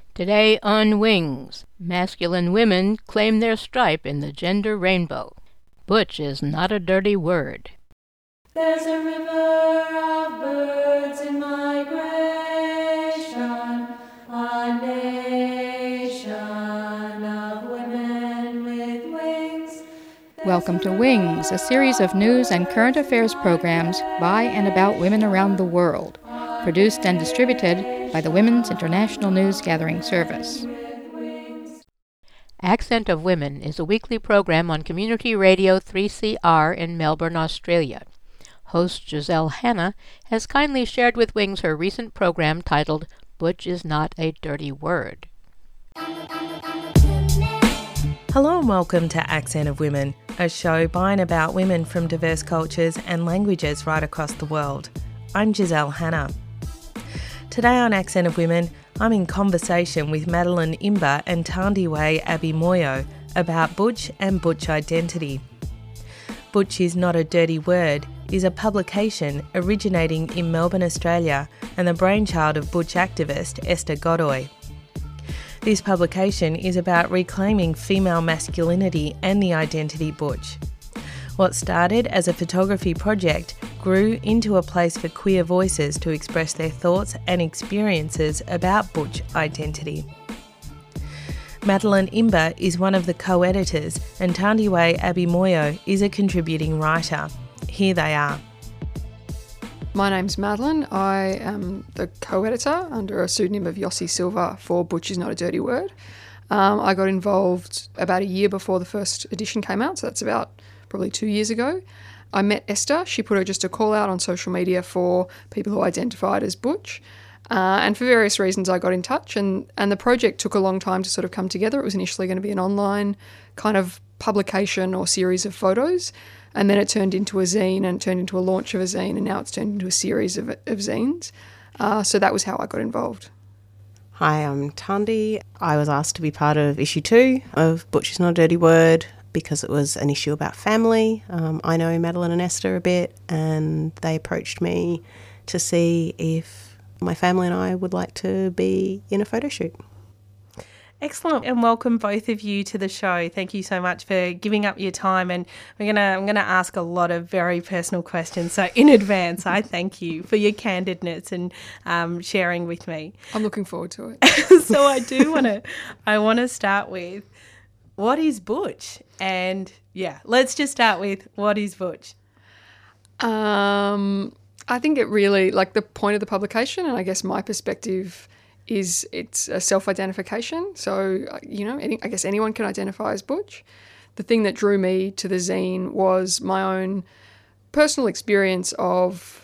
Today on Wings, masculine women claim their stripe in the gender rainbow. Butch is not a dirty word. There's a river of birds in migration, a nation of women with wings. Welcome to Wings, a series of news and current affairs programs by and about women around the world, produced and distributed by the Women's International News Gathering Service. Accent of Women is a weekly program on Community Radio 3CR in Melbourne, Australia. Host Giselle Hanna has kindly shared with Wings her recent program titled Butch is Not a Dirty Word. Hello and welcome to Accent of Women, a show by and about women from diverse cultures and languages right across the world. I'm Giselle Hanna. Today on Accent of Women, I'm in conversation with Madeline Imber and Thandiwe Abi-Moyo about Butch and Butch identity. Butch is Not a Dirty Word is a publication originating in Melbourne, Australia, and the brainchild of Butch activist Esther Godoy. This publication is about reclaiming female masculinity and the identity Butch. What started as a photography project grew into a place for queer voices to express their thoughts and experiences about Butch identity. Madeline Imber is one of the co-editors and Thandiwe Abi-Moyo is a contributing writer. Here they are. My name's Madeline. I am the co-editor under a pseudonym of Yossi Silva for Butch is Not a Dirty Word. I got involved about a year before the first edition came out, so that's about probably 2 years ago. I met Esther. She put just a call out on social media for people who identified as Butch. And for various reasons I got in touch and the project took a long time to sort of come together. It was initially going to be an online kind of publication or series of photos, and then it turned into a zine and turned into a launch of a zine, and now it's turned into a series of zines. So that was how I got involved. Hi, I'm Thandi. I was asked to be part of issue 2 of Butch is Not a Dirty Word because it was an issue about family. I know Madeline and Esther a bit, and they approached me to see if my family and I would like to be in a photo shoot. Excellent, and welcome both of you to the show. Thank you so much for giving up your time, and I'm gonna ask a lot of very personal questions. So in advance, I thank you for your candidness and sharing with me. I'm looking forward to it. So I want to start with, what is Butch? And let's just start with, what is Butch? I think it really, like, the point of the publication, and I guess my perspective is it's a self-identification. So, I guess anyone can identify as Butch. The thing that drew me to the zine was my own personal experience of,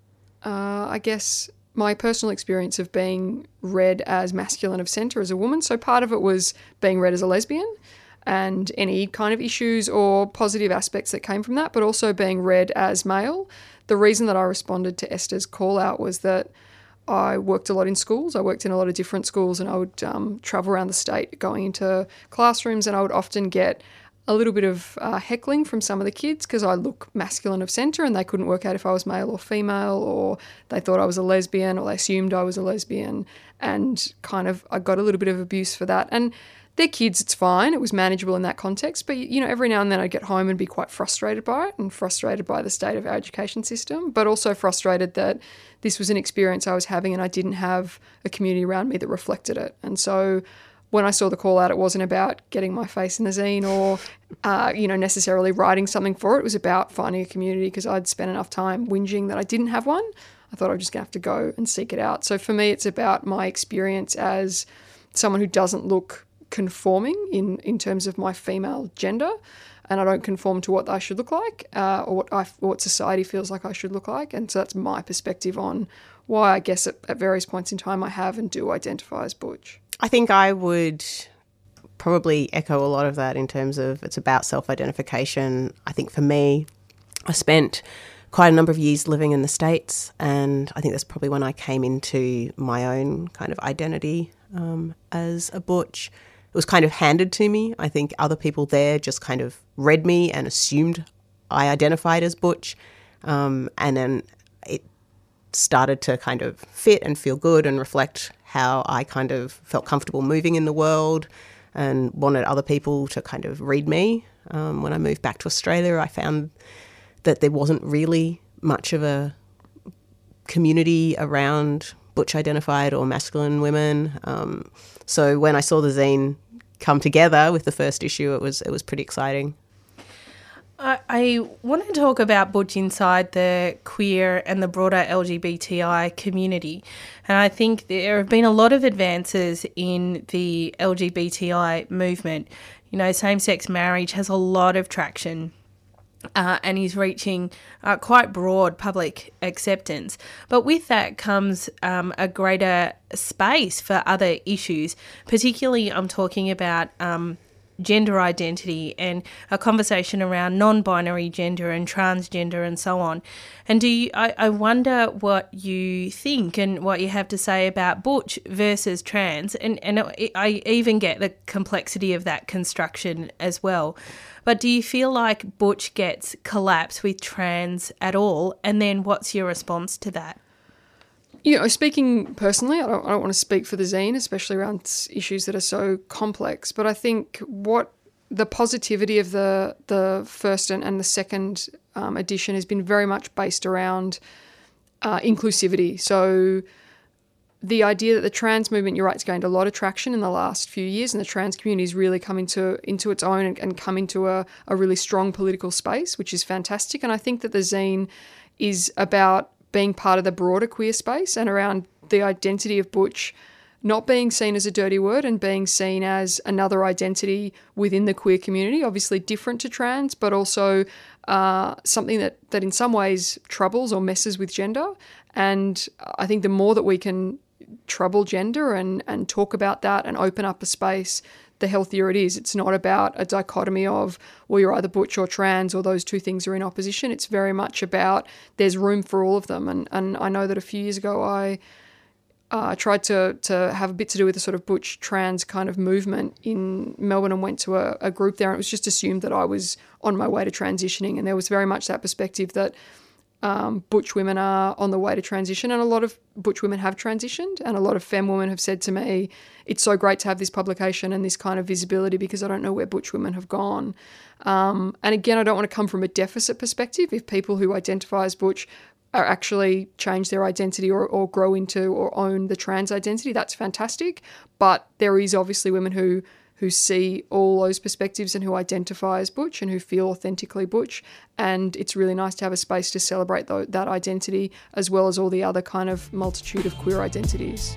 my personal experience of being read as masculine of centre as a woman. So part of it was being read as a lesbian and any kind of issues or positive aspects that came from that, but also being read as male. The reason that I responded to Esther's call out was that I worked a lot in schools. I worked in a lot of different schools, and I would travel around the state going into classrooms, and I would often get a little bit of heckling from some of the kids because I look masculine of centre and they couldn't work out if I was male or female, or they thought I was a lesbian, or they assumed I was a lesbian, and I got a little bit of abuse for that. And they're kids, it's fine. It was manageable in that context. But, every now and then I'd get home and be quite frustrated by it, and frustrated by the state of our education system, but also frustrated that this was an experience I was having and I didn't have a community around me that reflected it. And so when I saw the call out, it wasn't about getting my face in the zine or, necessarily writing something for it. It was about finding a community because I'd spent enough time whinging that I didn't have one. I thought I was just going to have to go and seek it out. So for me, it's about my experience as someone who doesn't look conforming in terms of my female gender, and I don't conform to what I should look like or what society feels like I should look like. And so that's my perspective on why I guess at various points in time I have and do identify as Butch. I think I would probably echo a lot of that in terms of it's about self-identification. I think for me, I spent quite a number of years living in the States, and I think that's probably when I came into my own kind of identity as a Butch. It was kind of handed to me. I think other people there just kind of read me and assumed I identified as Butch. And then started to kind of fit and feel good and reflect how I kind of felt comfortable moving in the world and wanted other people to kind of read me. When I moved back to Australia, I found that there wasn't really much of a community around butch-identified or masculine women. So when I saw the zine come together with the first issue, it was pretty exciting. I want to talk about butch inside the queer and the broader LGBTI community. And I think there have been a lot of advances in the LGBTI movement. You know, same-sex marriage has a lot of traction and is reaching quite broad public acceptance. But with that comes a greater space for other issues, particularly I'm talking about gender identity and a conversation around non-binary gender and transgender and so on. And I wonder what you think and what you have to say about butch versus trans, and I even get the complexity of that construction as well. But do you feel like butch gets collapsed with trans at all? And then what's your response to that? You know, speaking personally, I don't want to speak for the zine, especially around issues that are so complex. But I think what the positivity of the first and the second edition has been very much based around inclusivity. So the idea that the trans movement, you're right, has gained a lot of traction in the last few years, and the trans community has really come into its own and come into a really strong political space, which is fantastic. And I think that the zine is about being part of the broader queer space and around the identity of butch not being seen as a dirty word and being seen as another identity within the queer community, obviously different to trans, but also something that in some ways troubles or messes with gender. And I think the more that we can trouble gender and talk about that and open up a space, the healthier it is. It's not about a dichotomy of, well, you're either butch or trans or those two things are in opposition. It's very much about there's room for all of them. And I know that a few years ago I tried to have a bit to do with the sort of butch trans kind of movement in Melbourne and went to a group there, and it was just assumed that I was on my way to transitioning. And there was very much that perspective that butch women are on the way to transition, and a lot of butch women have transitioned, and a lot of femme women have said to me, it's so great to have this publication and this kind of visibility because I don't know where butch women have gone. And again, I don't want to come from a deficit perspective. If people who identify as butch are actually change their identity or grow into or own the trans identity, that's fantastic. But there is obviously women who see all those perspectives and who identify as butch and who feel authentically butch. And it's really nice to have a space to celebrate that identity as well as all the other kind of multitude of queer identities.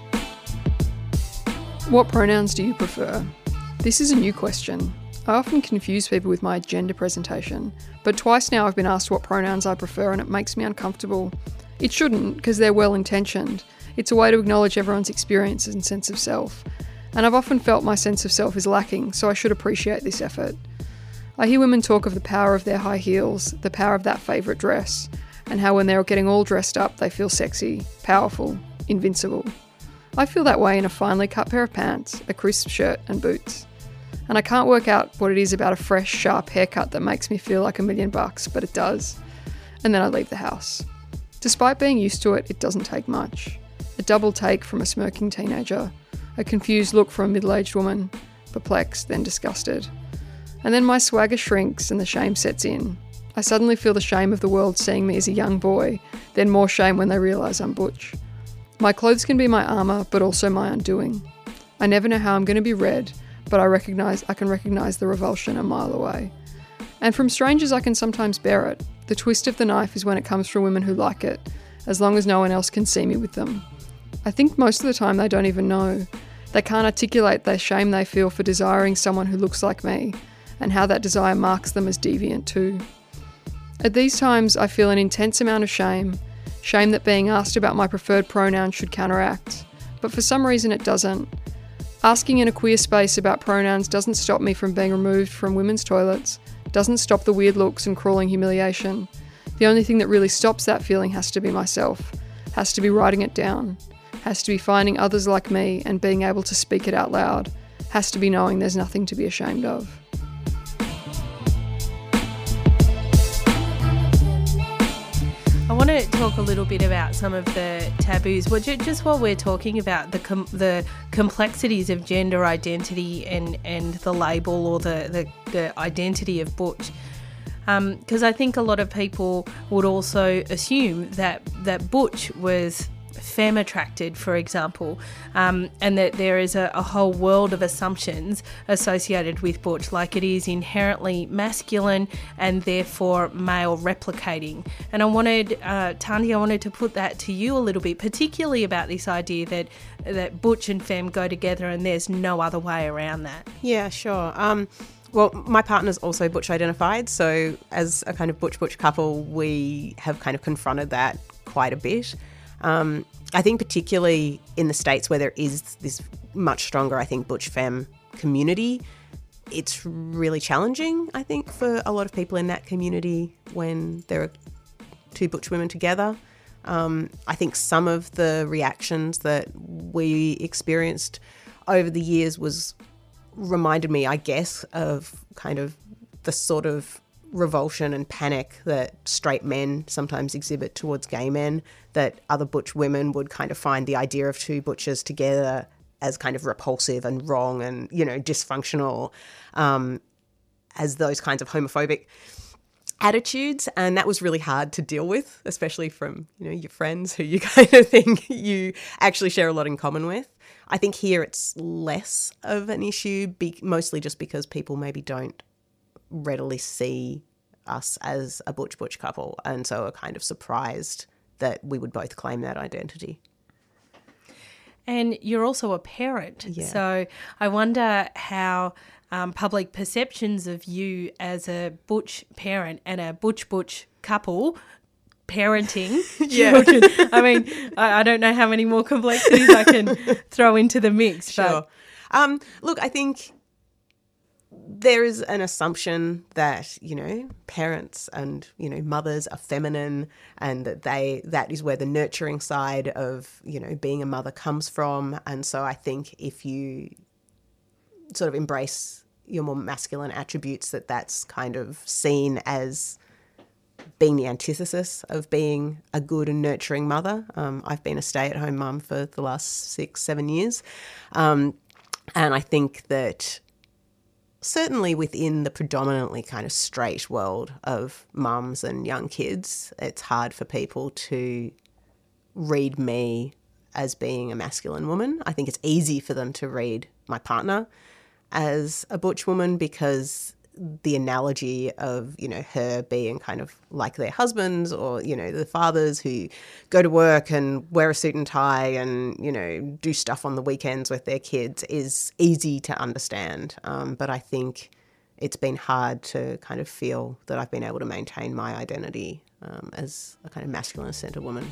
What pronouns do you prefer? This is a new question. I often confuse people with my gender presentation, but twice now I've been asked what pronouns I prefer and it makes me uncomfortable. It shouldn't, because they're well-intentioned. It's a way to acknowledge everyone's experiences and sense of self. And I've often felt my sense of self is lacking, so I should appreciate this effort. I hear women talk of the power of their high heels, the power of that favourite dress, and how when they're getting all dressed up they feel sexy, powerful, invincible. I feel that way in a finely cut pair of pants, a crisp shirt and boots. And I can't work out what it is about a fresh, sharp haircut that makes me feel like $1 million, but it does. And then I leave the house. Despite being used to it, it doesn't take much. A double take from a smirking teenager, a confused look from a middle-aged woman, perplexed, then disgusted. And then my swagger shrinks and the shame sets in. I suddenly feel the shame of the world seeing me as a young boy, then more shame when they realise I'm butch. My clothes can be my armour, but also my undoing. I never know how I'm going to be read, but I can recognise the revulsion a mile away. And from strangers I can sometimes bear it. The twist of the knife is when it comes from women who like it, as long as no one else can see me with them. I think most of the time they don't even know. They can't articulate the shame they feel for desiring someone who looks like me, and how that desire marks them as deviant too. At these times I feel an intense amount of shame that being asked about my preferred pronoun should counteract, but for some reason it doesn't. Asking in a queer space about pronouns doesn't stop me from being removed from women's toilets, doesn't stop the weird looks and crawling humiliation. The only thing that really stops that feeling has to be myself, has to be writing it down, has to be finding others like me and being able to speak it out loud, has to be knowing there's nothing to be ashamed of. I want to talk a little bit about some of the taboos. Well, just while we're talking about the complexities of gender identity and the label or the identity of butch, because I think a lot of people would also assume that butch was femme attracted, for example, and that there is a whole world of assumptions associated with butch, like it is inherently masculine and therefore male replicating. And I wanted, Tandy, I wanted to put that to you a little bit, particularly about this idea that butch and femme go together and there's no other way around that. Yeah, sure. Well, my partner's also butch identified, so as a kind of butch couple, we have kind of confronted that quite a bit. I think particularly in the States where there is this much stronger, I think, butch femme community, it's really challenging, I think, for a lot of people in that community when there are two butch women together. I think some of the reactions that we experienced over the years reminded me, I guess, of kind of the sort of revulsion and panic that straight men sometimes exhibit towards gay men, that other butch women would kind of find the idea of two butchers together as kind of repulsive and wrong and, dysfunctional, as those kinds of homophobic attitudes. And that was really hard to deal with, especially from, your friends who you kind of think you actually share a lot in common with. I think here it's less of an issue, mostly just because people maybe don't readily see us as a butch couple, and so are kind of surprised that we would both claim that identity. And you're also a parent, so I wonder how public perceptions of you as a butch parent and a butch couple parenting children. I mean, I don't know how many more complexities I can throw into the mix. Sure. Look, I think there is an assumption that, parents and, mothers are feminine, and that is where the nurturing side of, being a mother comes from. And so I think if you sort of embrace your more masculine attributes, that's kind of seen as being the antithesis of being a good and nurturing mother. I've been a stay-at-home mum for the last 6-7 years. And I think that certainly within the predominantly kind of straight world of mums and young kids, it's hard for people to read me as being a masculine woman. I think it's easy for them to read my partner as a butch woman because the analogy of, her being kind of like their husbands or, the fathers who go to work and wear a suit and tie and, do stuff on the weekends with their kids is easy to understand. But I think it's been hard to kind of feel that I've been able to maintain my identity as a kind of masculine-centred woman.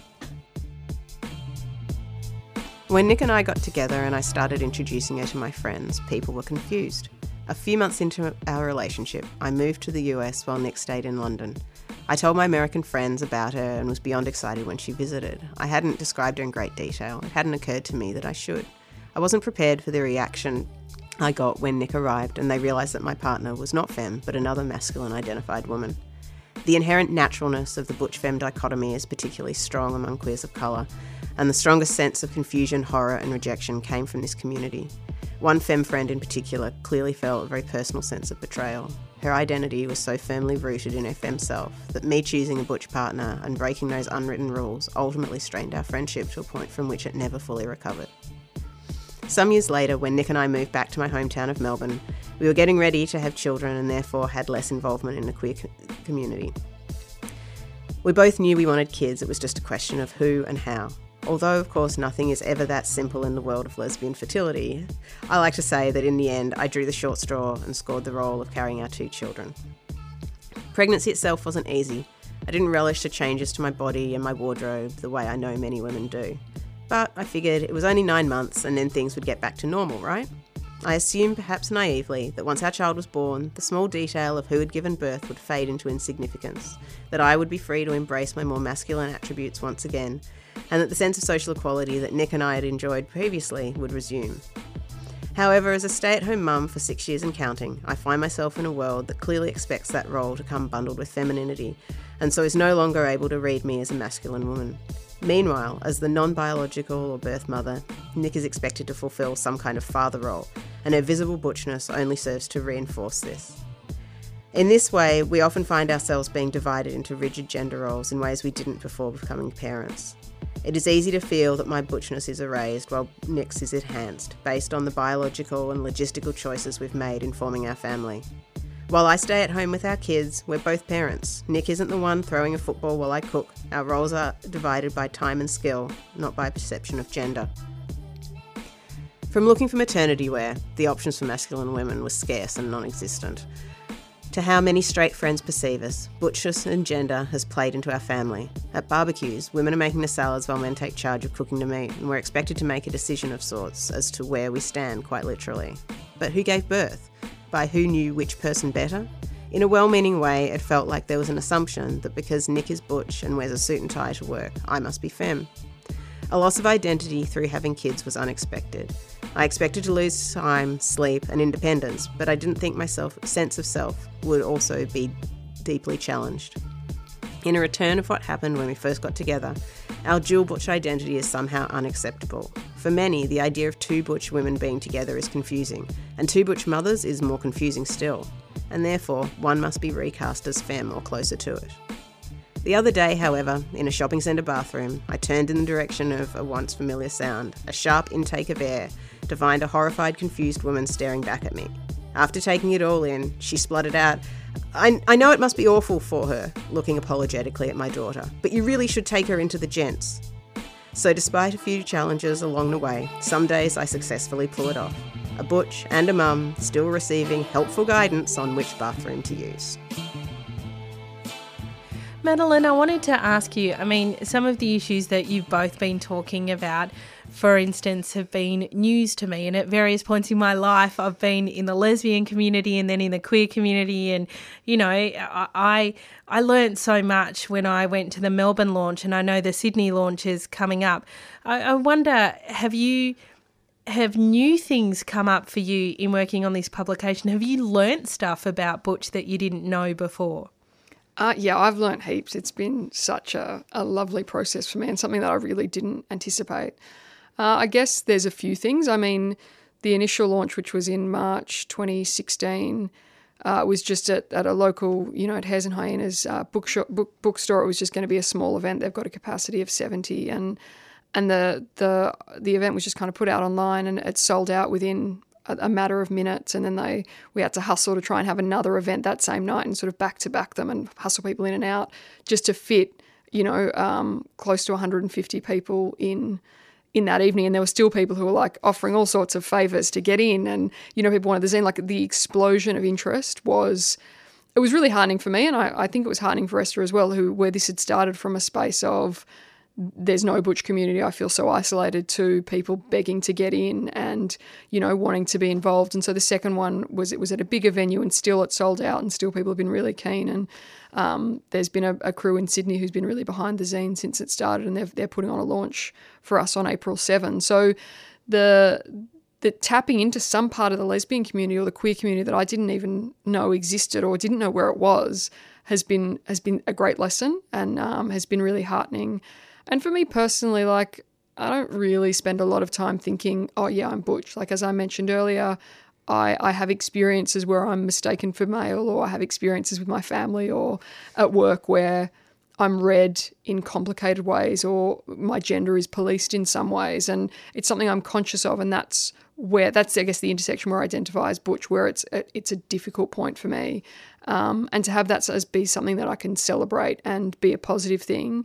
When Nick and I got together and I started introducing her to my friends, people were confused. A few months into our relationship, I moved to the US while Nick stayed in London. I told my American friends about her and was beyond excited when she visited. I hadn't described her in great detail. It hadn't occurred to me that I should. I wasn't prepared for the reaction I got when Nick arrived and they realised that my partner was not femme, but another masculine-identified woman. The inherent naturalness of the butch-femme dichotomy is particularly strong among queers of colour, and the strongest sense of confusion, horror and rejection came from this community. One femme friend in particular clearly felt a very personal sense of betrayal. Her identity was so firmly rooted in her femme self that me choosing a butch partner and breaking those unwritten rules ultimately strained our friendship to a point from which it never fully recovered. Some years later, when Nick and I moved back to my hometown of Melbourne, we were getting ready to have children and therefore had less involvement in the queer community. We both knew we wanted kids, it was just a question of who and how. Although, of course, nothing is ever that simple in the world of lesbian fertility, I like to say that in the end, I drew the short straw and scored the role of carrying our 2 children. Pregnancy itself wasn't easy. I didn't relish the changes to my body and my wardrobe the way I know many women do. But I figured it was only 9 months and then things would get back to normal, right? I assumed, perhaps naively, that once our child was born, the small detail of who had given birth would fade into insignificance, that I would be free to embrace my more masculine attributes once again, and that the sense of social equality that Nick and I had enjoyed previously would resume. However, as a stay-at-home mum for 6 years and counting, I find myself in a world that clearly expects that role to come bundled with femininity, and so is no longer able to read me as a masculine woman. Meanwhile, as the non-biological or birth mother, Nick is expected to fulfil some kind of father role, and her visible butchness only serves to reinforce this. In this way, we often find ourselves being divided into rigid gender roles in ways we didn't before becoming parents. It is easy to feel that my butchness is erased while Nick's is enhanced, based on the biological and logistical choices we've made in forming our family. While I stay at home with our kids, we're both parents. Nick isn't the one throwing a football while I cook. Our roles are divided by time and skill, not by perception of gender. From looking for maternity wear, the options for masculine women were scarce and non-existent. To how many straight friends perceive us, butchness and gender has played into our family. At barbecues, women are making the salads while men take charge of cooking the meat, and we're expected to make a decision of sorts as to where we stand, quite literally. But who gave birth? By who knew which person better? In a well-meaning way, it felt like there was an assumption that because Nick is butch and wears a suit and tie to work, I must be femme. A loss of identity through having kids was unexpected. I expected to lose time, sleep and independence, but I didn't think my sense of self would also be deeply challenged. In a return of what happened when we first got together, our dual butch identity is somehow unacceptable. For many, the idea of two butch women being together is confusing, and two butch mothers is more confusing still, and therefore one must be recast as femme or closer to it. The other day, however, in a shopping centre bathroom, I turned in the direction of a once familiar sound, a sharp intake of air, to find a horrified, confused woman staring back at me. After taking it all in, she spluttered out, I know it must be awful for her, looking apologetically at my daughter, but you really should take her into the gents. So despite a few challenges along the way, some days I successfully pull it off. A butch and a mum still receiving helpful guidance on which bathroom to use. Madeline, I wanted to ask you, some of the issues that you've both been talking about, for instance, have been news to me, and at various points in my life I've been in the lesbian community and then in the queer community, and I learnt so much when I went to the Melbourne launch, and I know the Sydney launch is coming up. I wonder, have new things come up for you in working on this publication? Have you learnt stuff about butch that you didn't know before? Yeah, I've learnt heaps. It's been such a lovely process for me and something that I really didn't anticipate. I guess there's a few things. The initial launch, which was in March 2016, was just at a local, at Hares and Hyenas bookstore. It was just going to be a small event. They've got a capacity of 70, and the event was just kind of put out online, and it sold out within a matter of minutes, and then we had to hustle to try and have another event that same night and sort of back them and hustle people in and out just to fit, close to 150 people in that evening. And there were still people who were like offering all sorts of favours to get in, and people wanted the zine. Like, the explosion of interest was really heartening for me, and I think it was heartening for Esther as well, where this had started from a space of there's no butch community. I feel so isolated, to people begging to get in and, wanting to be involved. And so the second one was at a bigger venue, and still it sold out, and still people have been really keen. And there's been a crew in Sydney who's been really behind the zine since it started, and they're putting on a launch for us on April 7. So the tapping into some part of the lesbian community or the queer community that I didn't even know existed or didn't know where it was has been a great lesson, and has been really heartening. And for me personally, I don't really spend a lot of time thinking, oh yeah, I'm butch. Like, as I mentioned earlier, I have experiences where I'm mistaken for male, or I have experiences with my family or at work where I'm read in complicated ways, or my gender is policed in some ways. And it's something I'm conscious of, and that's I guess the intersection where I identify as butch, where it's a difficult point for me. And to have that as be something that I can celebrate and be a positive thing,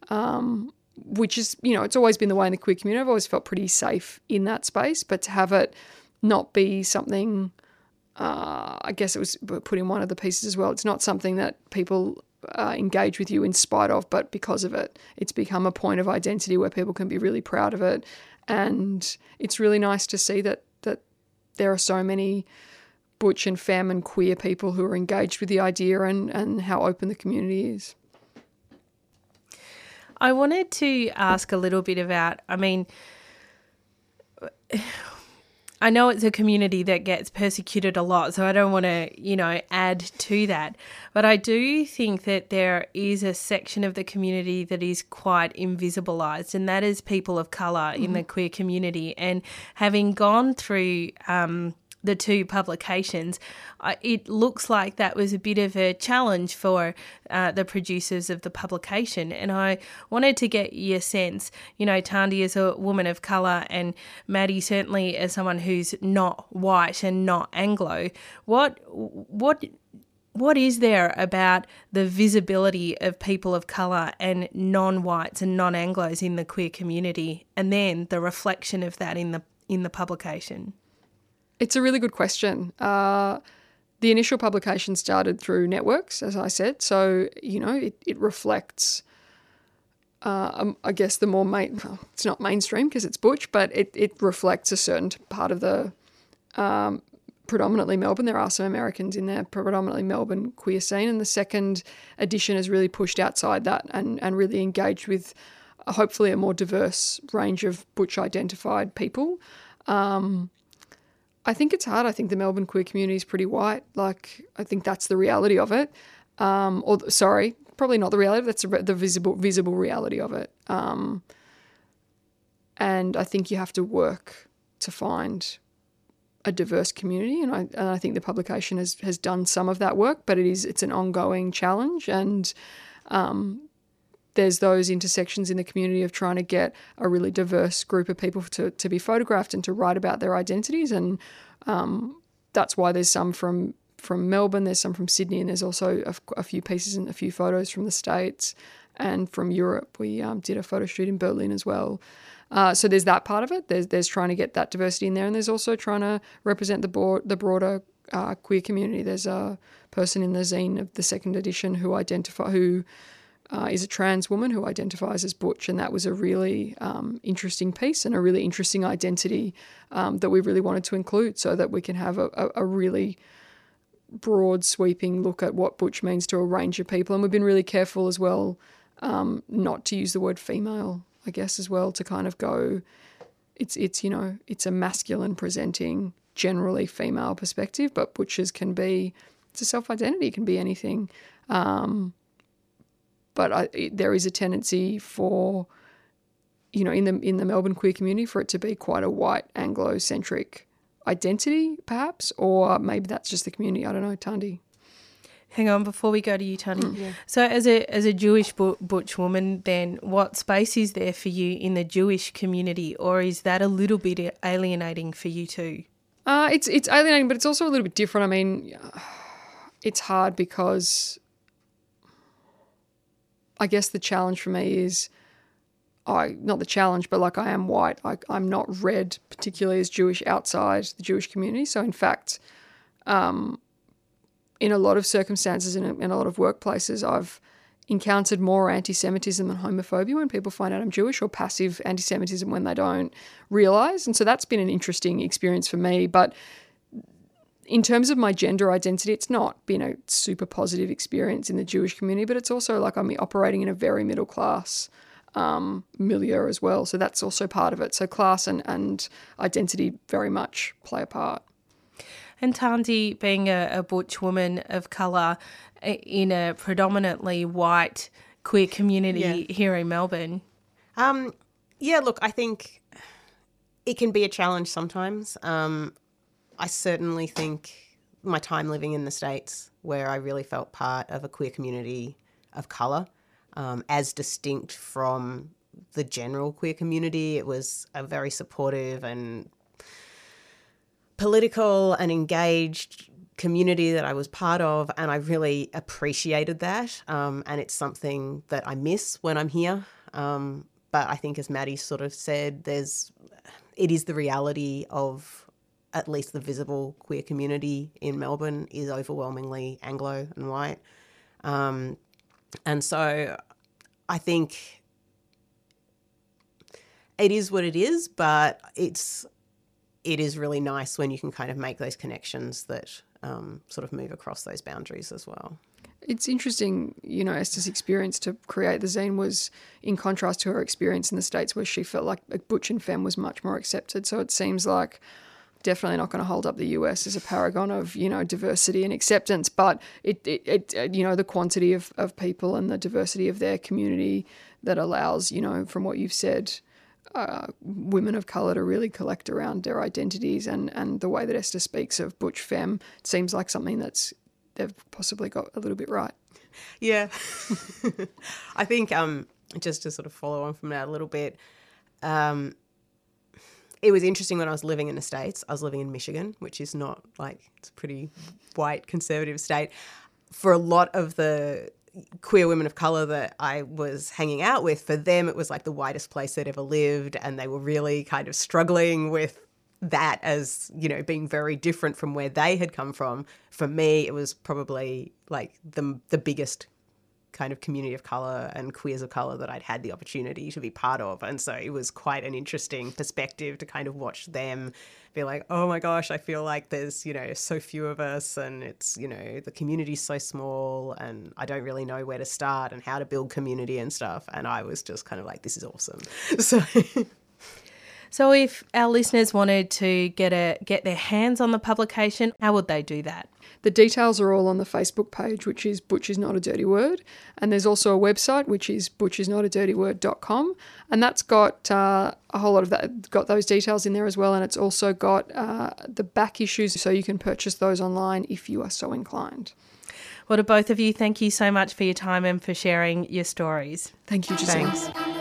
which is, it's always been the way in the queer community. I've always felt pretty safe in that space, but to have it not be something, I guess it was put in one of the pieces as well, it's not something that people engage with you in spite of, but because of it. It's become a point of identity where people can be really proud of it, and it's really nice to see that there are so many butch and femme and queer people who are engaged with the idea and how open the community is. I wanted to ask a little bit about, I know it's a community that gets persecuted a lot, so I don't want to, add to that. But I do think that there is a section of the community that is quite invisibilised, and that is people of colour in the queer community. And having gone through the two publications, it looks like that was a bit of a challenge for the producers of the publication. And I wanted to get your sense, Thandi is a woman of colour and Maddie certainly as someone who's not white and not Anglo. What is there about the visibility of people of colour and non-whites and non-Anglos in the queer community, and then the reflection of that in the publication? It's a really good question. The initial publication started through networks, as I said. So, it reflects, I guess, the more it's not mainstream because it's butch, but it reflects a certain part of the predominantly Melbourne. There are some Americans in there, predominantly Melbourne queer scene. And the second edition has really pushed outside that and really engaged with hopefully a more diverse range of butch identified people. I think it's hard. I think the Melbourne queer community is pretty white. I think that's the reality of it. Probably not the reality. That's the visible reality of it. And I think you have to work to find a diverse community. And I think the publication has done some of that work, but it's an ongoing challenge. And there's those intersections in the community of trying to get a really diverse group of people to be photographed and to write about their identities. And that's why there's some from Melbourne, there's some from Sydney, and there's also a few pieces and a few photos from the States and from Europe. We did a photo shoot in Berlin as well. So there's that part of it. There's trying to get that diversity in there, and there's also trying to represent the broader queer community. There's a person in the zine of the second edition who is a trans woman who identifies as butch, and that was a really interesting piece and a really interesting identity that we really wanted to include so that we can have a really broad sweeping look at what butch means to a range of people. And we've been really careful as well not to use the word female, I guess, as well, to kind of go, it's a masculine presenting, generally female perspective, but butchers it's a self-identity, can be anything. But there is a tendency for, in the Melbourne queer community, for it to be quite a white Anglo-centric identity, perhaps, or maybe that's just the community. I don't know, Thandi. Hang on, before we go to you, Thandi. Yeah. So, as a Jewish butch woman, then what space is there for you in the Jewish community, or is that a little bit alienating for you too? It's alienating, but it's also a little bit different. I mean, it's hard because I guess the challenge for me is, not the challenge, but I am white. I'm not read particularly as Jewish outside the Jewish community. So in fact, in a lot of circumstances, in a lot of workplaces, I've encountered more anti-Semitism than homophobia when people find out I'm Jewish, or passive anti-Semitism when they don't realise. And so that's been an interesting experience for me. But in terms of my gender identity, it's not been a super positive experience in the Jewish community, but it's also I'm operating in a very middle class milieu as well. So that's also part of it. So class and identity very much play a part. And Thandi, being a butch woman of colour in a predominantly white queer community here in Melbourne. Look, I think it can be a challenge sometimes. I certainly think my time living in the States, where I really felt part of a queer community of colour, as distinct from the general queer community, it was a very supportive and political and engaged community that I was part of, and I really appreciated that. And it's something that I miss when I'm here. But I think, as Maddie sort of said, it is the reality of at least the visible queer community in Melbourne is overwhelmingly Anglo and white. And so I think it is what it is, but it is really nice when you can kind of make those connections that sort of move across those boundaries as well. It's interesting, Esther's experience to create the zine was in contrast to her experience in the States, where she felt like butch and femme was much more accepted. So it seems like definitely not going to hold up the US as a paragon of, diversity and acceptance, but it the quantity of people and the diversity of their community that allows, from what you've said, women of colour to really collect around their identities, and the way that Esther speaks of butch femme seems like something they've possibly got a little bit right. Yeah. I think just to sort of follow on from that a little bit, it was interesting when I was living in the States. I was living in Michigan, which is not it's a pretty white conservative state. For a lot of the queer women of colour that I was hanging out with, for them it was like the whitest place they'd ever lived, and they were really kind of struggling with that as, being very different from where they had come from. For me, it was probably like the biggest kind of community of colour and queers of colour that I'd had the opportunity to be part of. And so it was quite an interesting perspective to kind of watch them be like, oh my gosh, I feel like there's, so few of us, and it's, the community's so small, and I don't really know where to start and how to build community and stuff. And I was just kind of like, this is awesome. So if our listeners wanted to get their hands on the publication, how would they do that? The details are all on the Facebook page, which is Butch is Not a Dirty Word. And there's also a website, which is butchisnotadirtyword.com. And that's got a whole lot of that, got those details in there as well. And it's also got the back issues, so you can purchase those online if you are so inclined. Well, to both of you, thank you so much for your time and for sharing your stories. Thank you, Giselle. Thanks.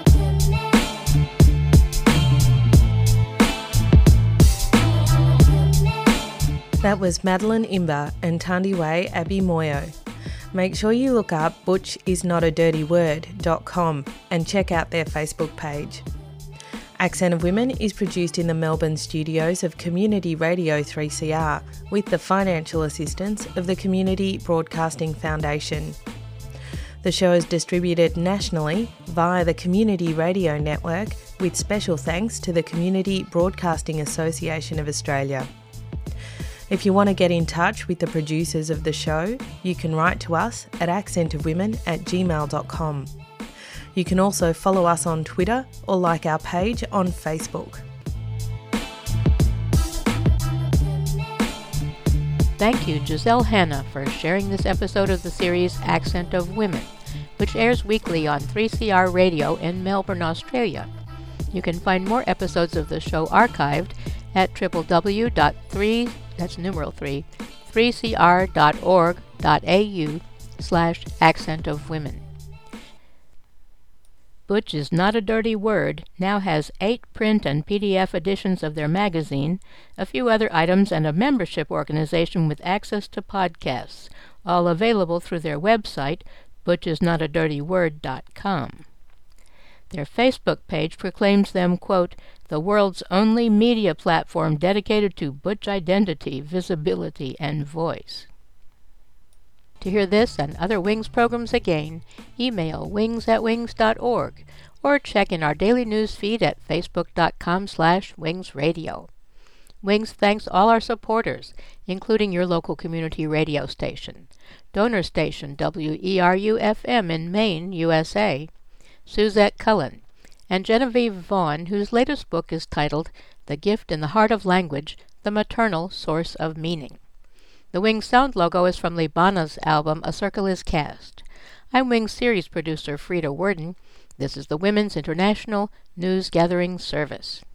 That was Madeline Imber and Tandiway Abby Moyo. Make sure you look up butchisnotadirtyword.com and check out their Facebook page. Accent of Women is produced in the Melbourne studios of Community Radio 3CR with the financial assistance of the Community Broadcasting Foundation. The show is distributed nationally via the Community Radio Network, with special thanks to the Community Broadcasting Association of Australia. If you want to get in touch with the producers of the show, you can write to us at accentofwomen@gmail.com. You can also follow us on Twitter or like our page on Facebook. Thank you, Giselle Hanna, for sharing this episode of the series Accent of Women, which airs weekly on 3CR Radio in Melbourne, Australia. You can find more episodes of the show archived at www.3cr.org.au/accentofwomen. Butch is Not a Dirty Word now has 8 print and PDF editions of their magazine, a few other items, and a membership organization with access to podcasts, all available through their website, butchisnotadirtyword.com. Their Facebook page proclaims them, quote, the world's only media platform dedicated to butch identity, visibility, and voice. To hear this and other Wings programs again, email wings@wings.org or check in our daily news feed at facebook.com/wingsradio. Wings thanks all our supporters, including your local community radio station, donor station WERU-FM in Maine, USA, Suzette Cullen, and Genevieve Vaughn, whose latest book is titled The Gift in the Heart of Language, The Maternal Source of Meaning. The Wings sound logo is from Libana's album A Circle is Cast. I'm Wings series producer Frida Worden. This is the Women's International News Gathering Service.